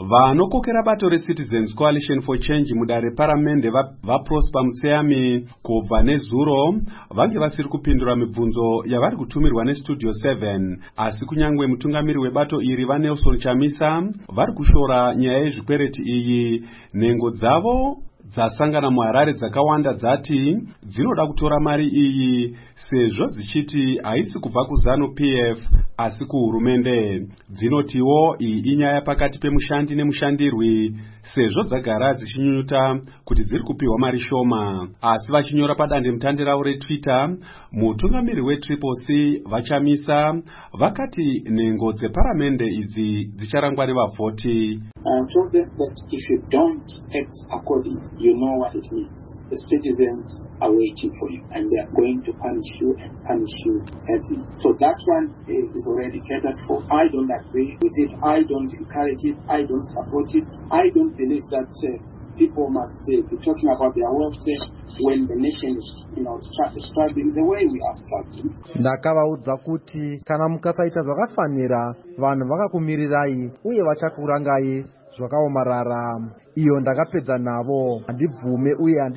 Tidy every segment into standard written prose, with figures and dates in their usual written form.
Vanokokera bato reCitizens Coalition for Change mudare paramende vaProsper Mutseyami kubva nezuro vange vasiri kupindura mibvunzo yavari kutumirwa neStudio 7, asi kunyangwe mutungamiri webato iri vaNelson Chamisa vari kushora nyaya yezvikwereti iyi. Nhengo dzavo dzasangana muHarare dzakawanda dzati dzinoda kutora mari iyi sezvo dzichiti haisi kubva kuZanu-PF asi kuhurumende. Dzinotiwo iyi inyaya pakati pemushandi nemushandirwi sezvo dzagara dzichinyunyuta kuti dziri kupiwa mari shoma. Asi vachinyora padandemutande ravo reTwitter, mutungamiri weCCC vaChamisa vakati nhengo dzeparamende idzi dzicharangwa nevavhoti. Told them that if you don't act according, you know what it means. The citizens are waiting for you and they are going to punish you and punish you heavily. So that one is already catered for. I don't agree with it. I don't encourage it. I don't support it. I don't believe that people must be talking about their welfare when the nation is, struggling the way we are struggling. Ndakavaudza kuti kana mukasaita zvakafanira vanhu vakakumirirai uye vachakurangai zvakaomarara. Iyo ndakapedza navo. Handibvume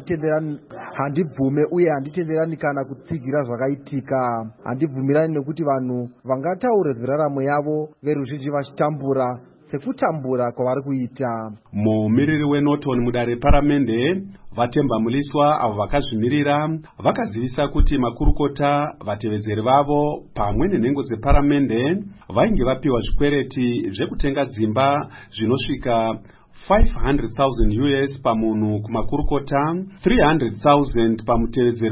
uye handitenderani kana kutsigira zvakaitika. Handibvumirani nekuti vanhu vangataure zviraramo yavo veruzhinji vachitambura sekutambura kwavari kuita. Mumiriri weNorton mudare paramende Vatemba Muliswa avo vakazvimirira vakazivisa kuti makurukota vatevedzeri vavo pamwe nenhengo dzeparamende vainge vapiwa zvikwereti zvekutenga dzimba zvinosvika $500,000 pamunhu kumakurukota, $300,000 pamutevedzeri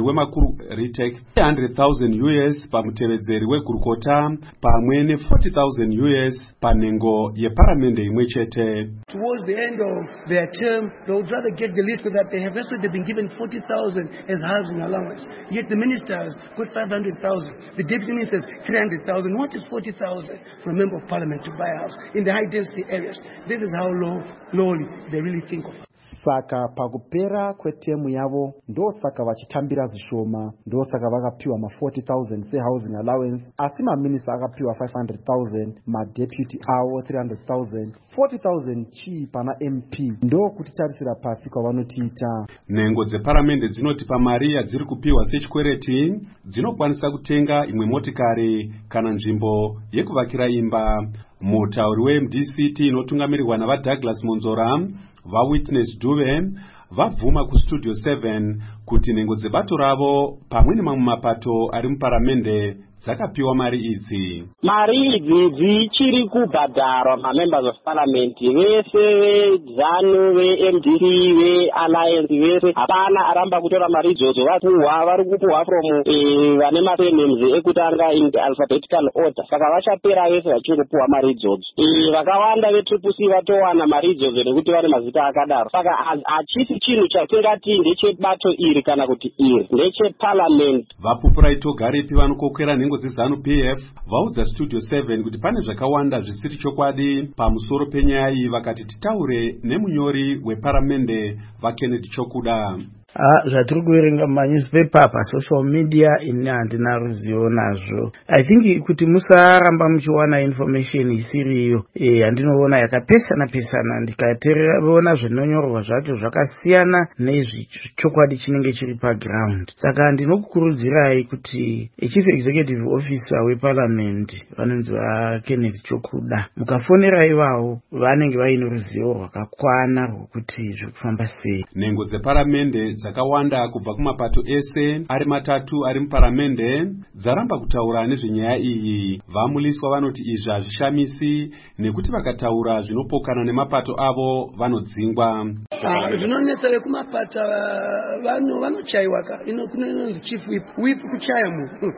$300,000 pamutevedzeri wegurukota, pamwe $40,000 panhengo yeparamende imwe chete. Towards the end of their term, they would rather get the list that they have they've been given 40,000 as housing allowance. Yet the ministers got 500,000. The deputy ministers 300,000. What is 40,000 for a member of parliament to buy a house in the high density areas? This is how lowly they really think of it. Saka pakupera kwetemu yavo ndosaka vachitambira zvishoma, ndosaka vakapiwa ma40,000 sehousing allowance, asi maminista akapiwa 500,000, madeputy avo 300,000, 40,000 chii pana MP. Ndo kutitarisira pasi kwavanotiita. Nhengo dzeparamende dzinoti pamari yadziri kupiwa sechikwereti dzinokwanisa kutenga imwe motikari kana nzvimbo yekuvakira imba. Mutauri weMDCT inotungamirirwa navaDouglas Monzora vaWitness Dube vabvuma kuStudio 7 kuti nhengo dzebato ravo pamwe nemamwe mapato ari muparamende dzakapiwa mari idzi. Mari idzi dzichiri kubhadharwa mamembers of parliament vese veZanu, veMDC, veAlliance vese. Hapana aramba kutora mari idzodzo. Vari kupuhwa from vane masurnames ekutanga in the alphabetical order. Saka vachapera vese vachiri kupuhwa mari idzodzo. Vakawanda veCCC vatowana mari idzodzo nekuti vane mazita akadaro. Saka hachisi chinhu chatingati ndechebato iri kana kuti iri ndecheparliament. Vapupurai Togaripi vanokokera nhengo dzeZanu-PF vaudza Studio 7 kuti pane zvakawanda zvisiri chokwadi pamusoro penyaya iyi, vakati titaure nemunyori weparamende vaKennedy Chokuda. Zvatiri kuverenga mumanyuzipepa pasocial media ini handina ruzivo nazvo. I think kuti musaramba muchiwana information isiriyo. Handinoona yakapesana ndikateerera zvinonyorwa zvacho zvakasiyana nezvechokwadi chinenge chiri paground. Saka ndinokukurudzirai kuti chief executive officer weparliament vanonzi vaKennedy Chokuda mukafonera ivavo vanenge vaine ruzivo rwakakwana rwokuti zvekufamba sei. Nhengo dzeparamende dzakawanda kubva kumapato ese ari matatu ari muparamende dzaramba kutaura nezvenyaya iyi. Vamuliswa vanoti izvi hazvishamisi nekuti vakataura zvinopokana nemapato avo vanodzingwa. Zvinonetsa vekumapata vanochaiwa kunonzi chief whip kuchaya munhu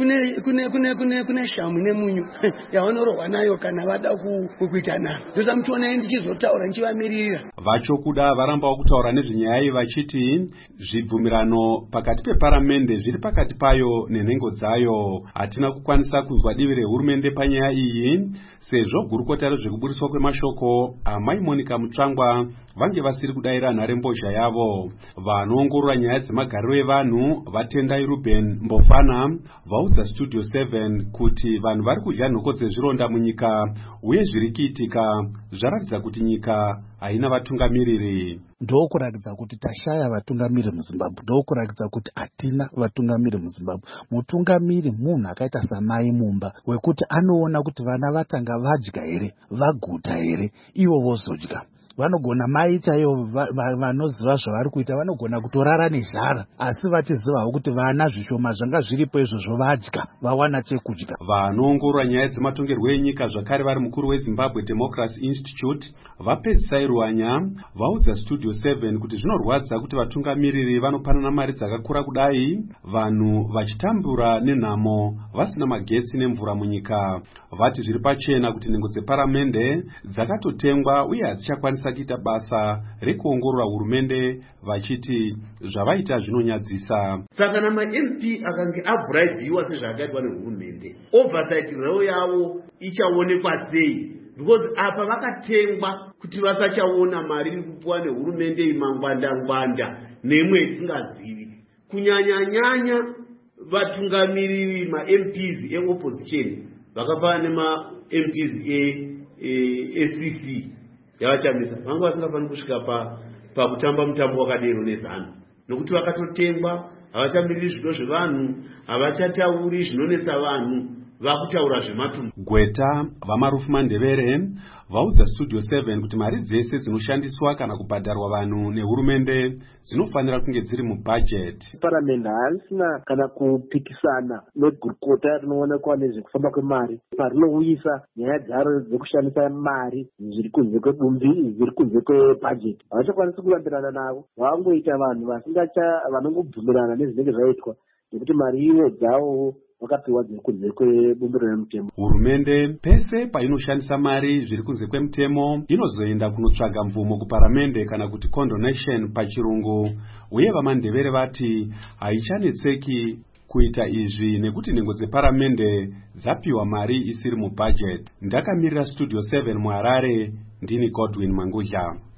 kune shamu nemunyu yavanorohwa nayo kana vada kuita navo. Ndosa muchiona ndichizotaura ndichivamirira. VaChokuda varambawo kutaura nezvenyaya iyi vachiti zvibvumirano pakati peparamende zviri pakati payo nenhengo dzayo. Hatina kukwanisa kunzwa divi rehurumende panyaya iyi, sezvo gurukota rezvekuburiswa kwemashoko amai Monica Mutsvangwa vange vasiri kudayira nharembozha yavo. Vanoongorora nyaya dzemagariro evanhu vaTendai Ruben Mbofana vaudza Studio 7 kuti vanhu vari kudya nhoko dzezvironda munyika uye zviri kuitika zvaratidza kuti nyika haina vatungamiriri. Ndokuratidza kuti tashaya vatungamiri muZimbabwe, ndokuratidza kuti hatina vatungamiri muZimbabwe. Mutungamiri munhu akaita samai mumba wekuti anoona kuti vana vatanga vadya here, vaguta here, ivo vozodya. Vanogona mai chaivo vanoziva zvavari kuita vanogona kutorara nezhara, asi vachizivawo kuti vana zvishoma zvanga zviripo izvozvo vadya, vawana chekudya. Vanoongorora nyaya dzematongerwo enyika zvakare vari mukuru weZimbabwe Democracy Institute vapedzisai Ruanya vaudza Studio 7 kuti zvinorwadza kuti vatungamiriri vanopanana mari dzakakura kudai, vanhu vachitambura nenhamo vasina magetsi nemvura munyika. Vati zviri pachena kuti nhengo dzeparamende dzakatotengwa uye hadzichakwanisa kuita basa rekuongorora hurumende, vachiti zvavaita zvinonyadzisa. Saka nama-MP akange abraibiwa sezvakaitwa nehurumende, oversight rao yavo ichaonekwa sei? Because apa vakatengwa kuti vasachaona mari iri kupuwa nehurumende imangwanda-ngwanda nemwe isingazivi. Kunyanya-nyanya vatungamiriri ma-MPs e-opposition vakafana nema-MPs e-CC yavachamisa vanga vasingafaniri kusvika pakutamba mutambo wakadero nezano, nokuti vakatotengwa, havachamiriri zvido zvevanhu, havachatauri zvinonetsa vanhu, vakutaura zvematumbu. Gweta vaMarufu Mandevere vaudza Studio 7 kuti mari dzese dzinoshandiswa kana kubhadharwa vanhu nehurumende dzinofanira kunge dziri mubhajeti. Paramende harisina kana kupikisana negurukota rinoonekwa nezvekufamba kwemari parinouyisa nyaya dzaro dzekushandisa mari zviri kunze kwebumbi, zviri kunze kwebhajeti. Havachakwanisi kurambirana navo, vangoita vanhu vanongobvumirana nezvinenge zvaitwa nekuti mari ivo dzavo vakapiwa dziri kunze kwebumbiro remutemo. Hurumende pese painoshandisa mari zviri kunze kwemutemo inozoenda kunotsvaga mvumo kuparamende kana kuti condonation pachirungu, uye vaMandevere vati haichanetseki kuita izvi nekuti nhengo dzeparamende dzapiwa mari isiri mubhajeti. Ndakamirira Studio 7 muHarare, ndini Godwin Mangudla.